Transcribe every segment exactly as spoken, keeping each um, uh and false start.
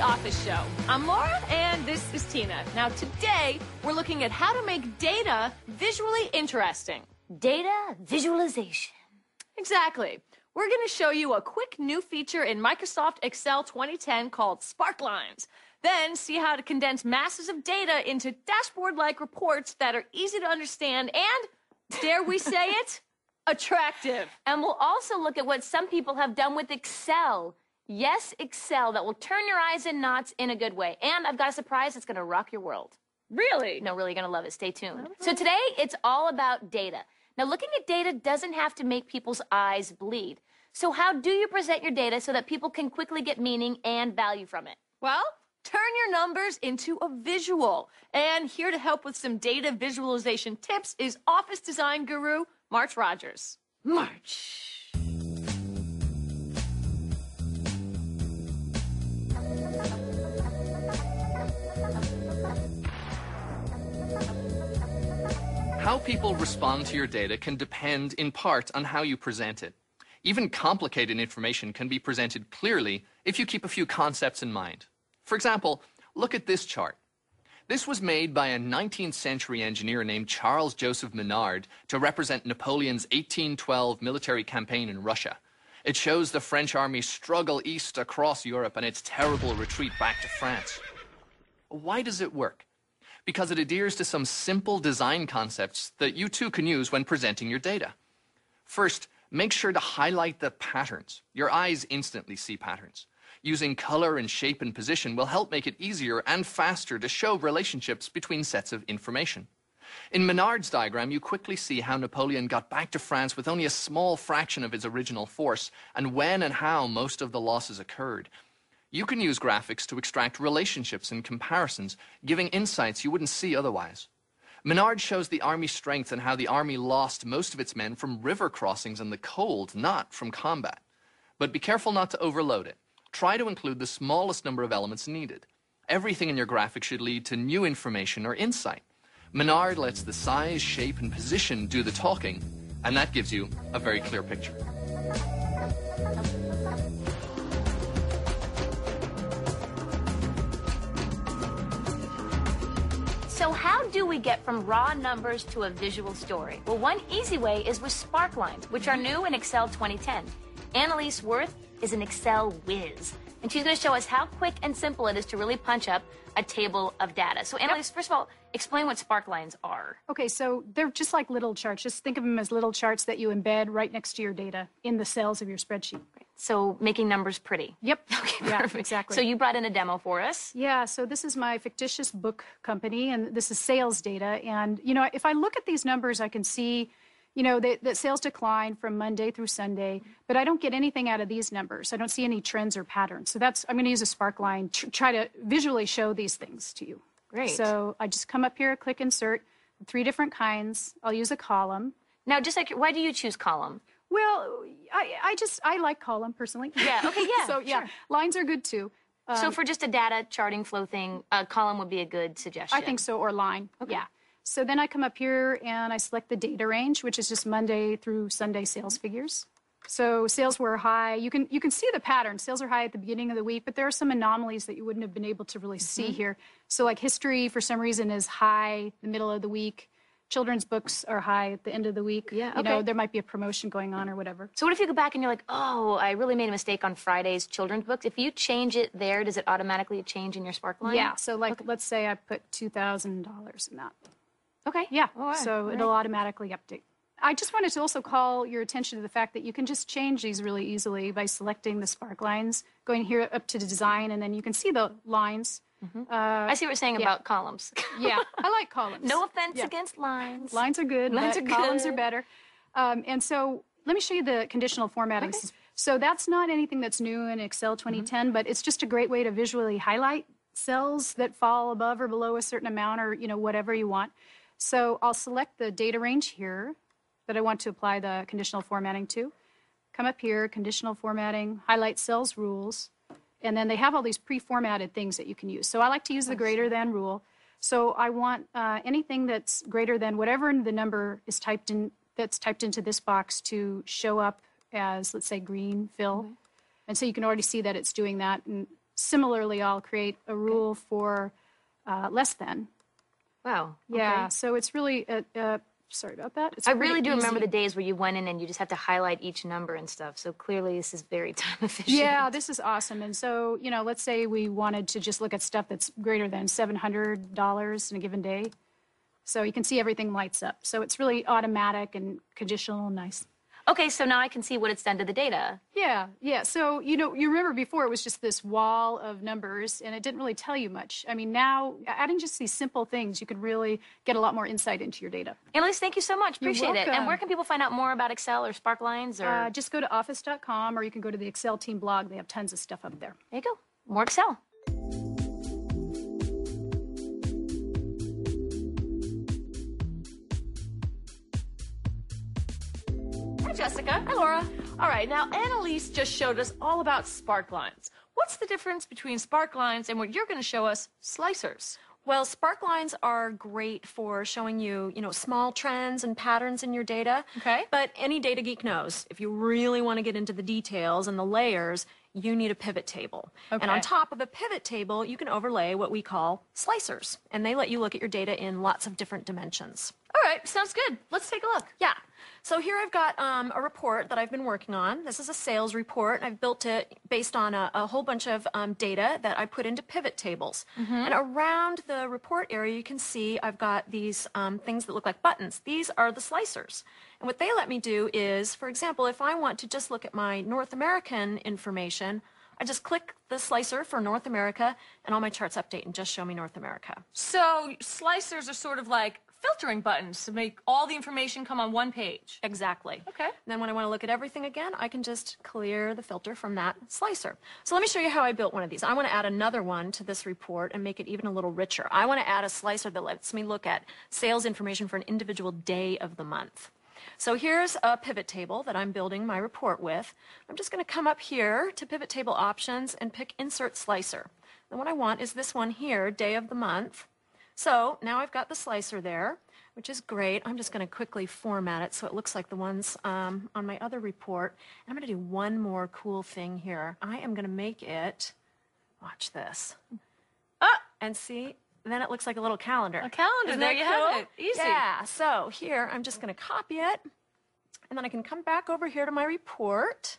Office Show. I'm Laura, and this is Tina. Now, today, we're looking at how to make data visually interesting. Data visualization. Exactly. We're going to show you a quick new feature in Microsoft Excel twenty ten called Sparklines. Then see how to condense masses of data into dashboard-like reports that are easy to understand and, dare we say it, attractive. And we'll also look at what some people have done with Excel. Yes, Excel, that will turn your eyes in knots in a good way. And I've got a surprise that's going to rock your world. Really? No, really, you're going to love it. Stay tuned. Okay. So today, it's all about data. Now, looking at data doesn't have to make people's eyes bleed. So how do you present your data so that people can quickly get meaning and value from it? Well, turn your numbers into a visual. And here to help with some data visualization tips is office design guru, March Rogers. March. How people respond to your data can depend in part on how you present it. Even complicated information can be presented clearly if you keep a few concepts in mind. For example, look at this chart. This was made by a nineteenth century engineer named Charles Joseph Menard to represent Napoleon's eighteen twelve military campaign in Russia. It shows the French army's struggle east across Europe and its terrible retreat back to France. Why does it work? Because it adheres to some simple design concepts that you too can use when presenting your data. First, make sure to highlight the patterns. Your eyes instantly see patterns. Using color and shape and position will help make it easier and faster to show relationships between sets of information. In Menard's diagram, you quickly see how Napoleon got back to France with only a small fraction of his original force, and when and how most of the losses occurred. You can use graphics to extract relationships and comparisons, giving insights you wouldn't see otherwise. Menard shows the army's strength and how the army lost most of its men from river crossings in the cold, not from combat. But be careful not to overload it. Try to include the smallest number of elements needed. Everything in your graphic should lead to new information or insight. Menard lets the size, shape, and position do the talking, and that gives you a very clear picture. So how do we get from raw numbers to a visual story? Well, one easy way is with Sparklines, which are new in Excel twenty ten. Annalise Worth is an Excel whiz, and she's going to show us how quick and simple it is to really punch up a table of data. So, Annalise, yep. First of all, explain what Sparklines are. Okay, so they're just like little charts. Just think of them as little charts that you embed right next to your data in the cells of your spreadsheet. So making numbers pretty. Yep. Okay, yeah, perfect. Exactly. So you brought in a demo for us. Yeah, so this is my fictitious book company, and this is sales data. And, you know, if I look at these numbers, I can see, you know, that, that sales decline from Monday through Sunday, but I don't get anything out of these numbers. I don't see any trends or patterns. So that's, I'm going to use a Sparkline to try to visually show these things to you. Great. So I just come up here, click insert, three different kinds. I'll use a column. Now, just like, why do you choose column? Well, I, I just, I like column personally. Yeah, okay, yeah. so, yeah, sure. Lines are good too. Um, so for just a data charting flow thing, a column would be a good suggestion. I think so, or line, okay. Yeah. So then I come up here and I select the data range, which is just Monday through Sunday sales figures. So sales were high. You can, you can see the pattern. Sales are high at the beginning of the week, but there are some anomalies that you wouldn't have been able to really see mm-hmm. here. So like history, for some reason, is high in the middle of the week. Children's books are high at the end of the week. Yeah, okay. You know, there might be a promotion going on or whatever. So what if you go back and you're like, oh, I really made a mistake on Friday's children's books. If you change it there, does it automatically change in your Sparkline? Yeah, so like, okay. let's say I put two thousand dollars in that. Okay. Yeah, right. so right. it'll automatically update. I just wanted to also call your attention to the fact that you can just change these really easily by selecting the Sparklines, going here up to the design, and then you can see the lines. Mm-hmm. uh, I see what you're saying yeah. about columns. Yeah, I like columns. No offense yeah. against lines. Lines are good, lines but are columns good. are better. Um, and so let me show you the conditional formatting. Okay. So that's not anything that's new in Excel twenty ten, mm-hmm. but it's just a great way to visually highlight cells that fall above or below a certain amount, or, you know, whatever you want. So I'll select the data range here that I want to apply the conditional formatting to. Come up here, conditional formatting, highlight cells rules, and then they have all these pre-formatted things that you can use. So I like to use the greater than rule. So I want uh, anything that's greater than whatever the number is typed in, that's typed into this box to show up as, let's say, green fill. Mm-hmm. And so you can already see that it's doing that. And similarly, I'll create a rule for uh, less than. Wow. Yeah, okay. so it's really, uh, uh, sorry about that. It's I pretty really do easy. remember the days where you went in and you just have to highlight each number and stuff. So clearly this is very time efficient. Yeah, this is awesome. And so, you know, let's say we wanted to just look at stuff that's greater than seven hundred dollars in a given day. So you can see everything lights up. So it's really automatic and conditional and nice. Okay, so now I can see what it's done to the data. Yeah, yeah. So, you know, you remember before it was just this wall of numbers and it didn't really tell you much. I mean, now adding just these simple things, you can really get a lot more insight into your data. Annalise, thank you so much. You're Appreciate it. And welcome. where can people find out more about Excel or Sparklines? Or Uh, just go to office dot com or you can go to the Excel team blog. They have tons of stuff up there. there you go. More Excel. Hi, Jessica. Hi, Laura. All right, now Annalise just showed us all about sparklines. What's the difference between sparklines and what you're going to show us, slicers? Well, sparklines are great for showing you, you know, small trends and patterns in your data. Okay. But any data geek knows if you really want to get into the details and the layers, you need a pivot table. Okay. And on top of a pivot table, you can overlay what we call slicers. And they let you look at your data in lots of different dimensions. All right, sounds good. Let's take a look. Yeah. So here I've got um, a report that I've been working on. This is a sales report. I've built it based on a, a whole bunch of um, data that I put into pivot tables. Mm-hmm. And around the report area, you can see I've got these um, things that look like buttons. These are the slicers. And what they let me do is, for example, if I want to just look at my North American information, I just click the slicer for North America, and all my charts update and just show me North America. So slicers are sort of like filtering buttons to make all the information come on one page. Exactly. Okay. And then when I want to look at everything again, I can just clear the filter from that slicer. So let me show you how I built one of these. I want to add another one to this report and make it even a little richer. I want to add a slicer that lets me look at sales information for an individual day of the month. So here's a pivot table that I'm building my report with. I'm just going to come up here to pivot table options and pick insert slicer. And what I want is this one here, day of the month. So now I've got the slicer there, which is great. I'm just going to quickly format it so it looks like the ones um, on my other report. And I'm going to do one more cool thing here. I am going to make it, watch this. Ah, and see, then it looks like a little calendar. A calendar, Isn't there that you cool? have it. Easy. Yeah, so here I'm just going to copy it, and then I can come back over here to my report,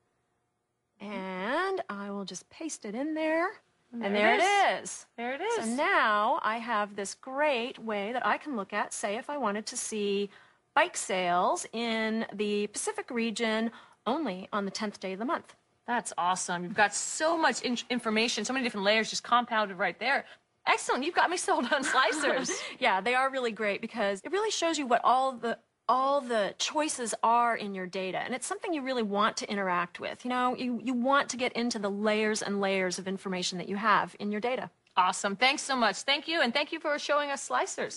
and I will just paste it in there. And there, it it is. There it is. So now I have this great way that I can look at, say if I wanted to see bike sales in the Pacific region only on the tenth day of the month. That's awesome. You've got so much in information, so many different layers just compounded right there. Excellent. You've got me sold on slicers. Yeah, they are really great because it really shows you what all the all the choices are in your data. And it's something you really want to interact with. You know, you, you want to get into the layers and layers of information that you have in your data. Awesome. Thanks so much. Thank you. And thank you for showing us slicers.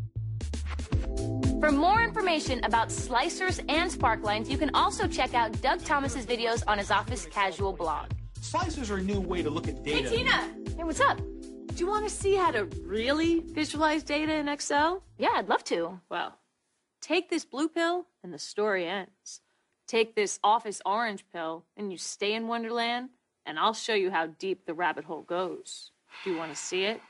For more information about slicers and sparklines, you can also check out Doug Thomas's videos on his Office Casual blog. Slicers are a new way to look at data. Hey, Tina. Hey, what's up? Do you want to see how to really visualize data in Excel? Yeah, I'd love to. Well, take this blue pill and the story ends. Take this Office orange pill and you stay in Wonderland, and I'll show you how deep the rabbit hole goes. Do you want to see it?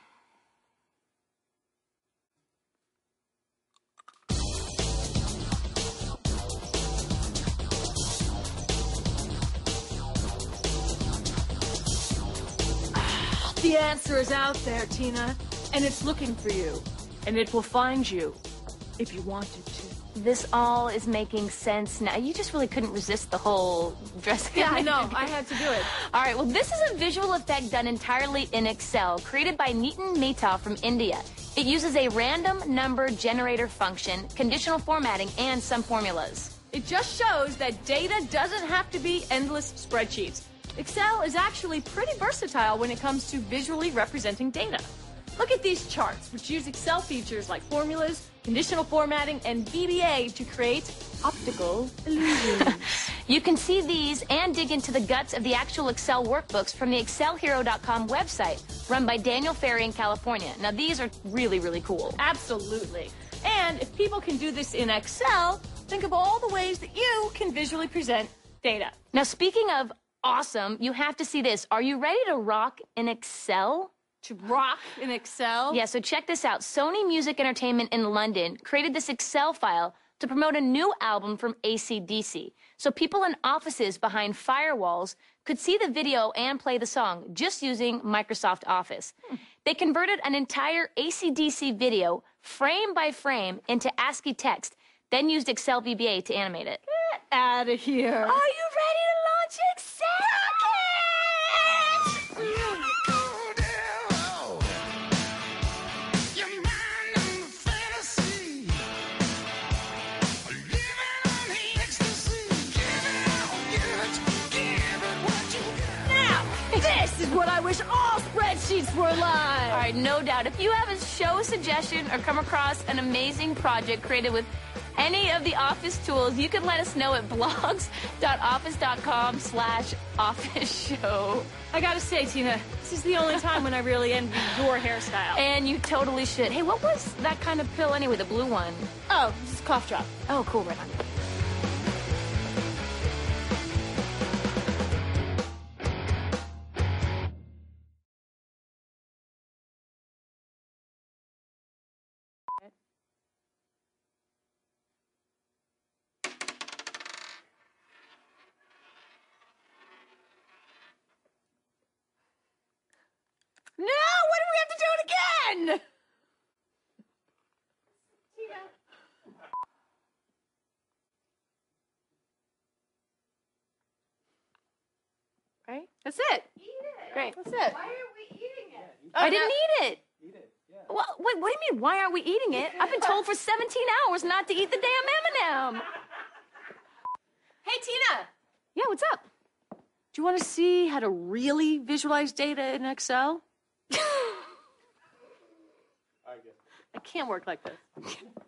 The answer is out there, Tina, and it's looking for you, and it will find you if you wanted to. This all is making sense now. You just really couldn't resist the whole dressing. Yeah, I know. I had to do it. All right, well, this is a visual effect done entirely in Excel, created by Nitin Mehta from India. It uses a random number generator function, conditional formatting, and some formulas. It just shows that data doesn't have to be endless spreadsheets. Excel is actually pretty versatile when it comes to visually representing data. Look at these charts, which use Excel features like formulas, conditional formatting, and V B A to create optical illusions. You can see these and dig into the guts of the actual Excel workbooks from the excel hero dot com website, run by Daniel Ferry in California. Now, these are really, really cool. Absolutely. And if people can do this in Excel, think of all the ways that you can visually present data. Now, speaking of awesome, you have to see this. Are you ready to rock in Excel? To rock in Excel? Yeah, so check this out. Sony Music Entertainment in London created this Excel file to promote a new album from A C D C. So people in offices behind firewalls could see the video and play the song just using Microsoft Office. Hmm. They converted an entire A C D C video, frame by frame, into ASCII text, then used Excel V B A to animate it. Get out of here. Are you ready to launch Excel? This is what I wish all spreadsheets were like. All right, no doubt. If you have a show suggestion or come across an amazing project created with any of the Office tools, you can let us know at blogs dot office dot com slash office show. I gotta say, Tina, this is the only time when I really envy your hairstyle. And you totally should. Hey, what was that kind of pill anyway, the blue one? Oh, this is cough drop. Oh, cool, right on. No, what do we have to do it again? Right? That's it. Eat it. Great. That's it. Why are we eating it? Oh, I didn't no. eat it. Eat it, yeah. Well, wait, what do you mean, why aren't we eating it? I've been told for seventeen hours not to eat the damn M and M. Hey, Tina. Yeah, what's up? Do you want to see how to really visualize data in Excel? I guess. I can't work like this.